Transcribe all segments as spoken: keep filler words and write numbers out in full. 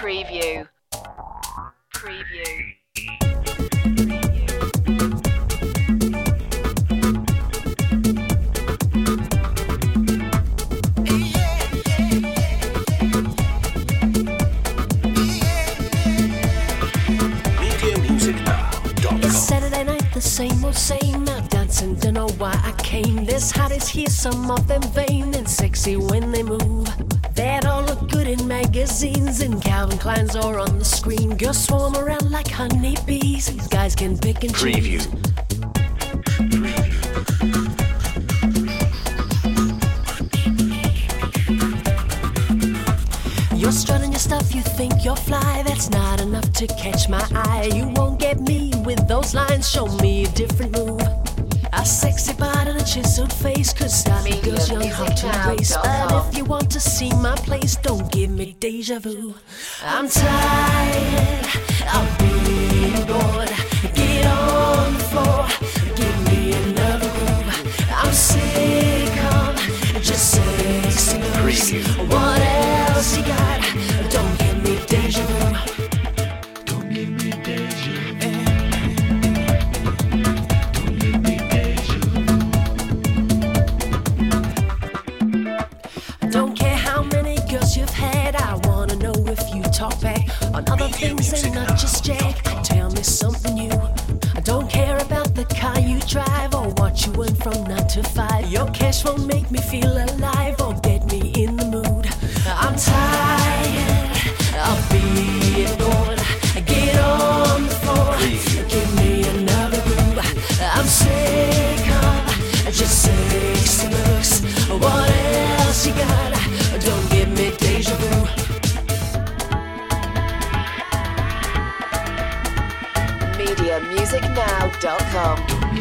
Preview. Preview. It's Saturday night, the same old same. Out dancing, don't know why I came. This hot is here, some of them vain and sexy when they move. That all look good in magazines, and Calvin Klein's are on the screen. Girls swarm around like honeybees. These guys can pick and Preview. choose. You're strutting your stuff, you think you're fly. That's not enough to catch my eye. You won't get me with those lines. Show me a different move. A sexy body and a chiseled face could stop me, girls young, hot to embrace. But if you want to see my place, don't give me deja vu. I'm tired of being bored. Get on the floor, give me another groove. I'm sick of just sexy moves. What else you got? Don't give me deja vu. Don't give me deja vu. Don't give me deja vu. Don't care how many girls you've had. I wanna know if you talk back on other things and not just Jack. Tell me something new. I don't care about the car you drive or what you earn from nine to five. Your cash won't make me feel alive or get me in the mood. I'm tired of being bored. Get on the floor, give me another groove. I'm sick of just sexy looks. What else you got? Don't give me deja vu. media music now dot com.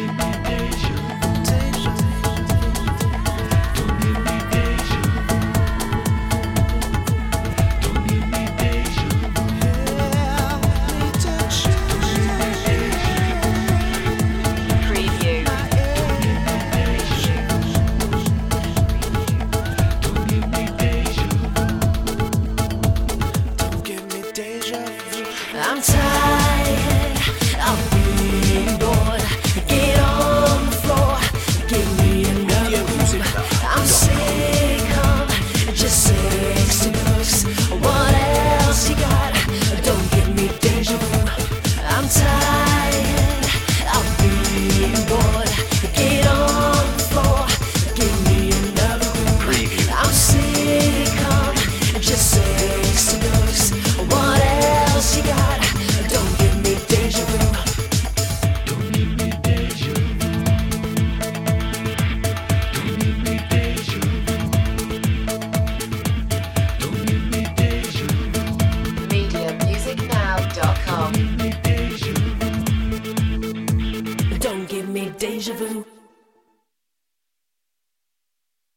I'm tired of being bored. Get on the floor, give me another groove. I'm sick of just sexy looks. What else you got? Don't give me deja vu. I'm tired of being bored. Get on the floor, give me another groove. I'm sick of just sexy looks. What else you got? Don't give me deja vu. Don't give me deja vu. Don't give me deja vu. Don't give me deja vu. media music now dot com. Don't give me deja vu.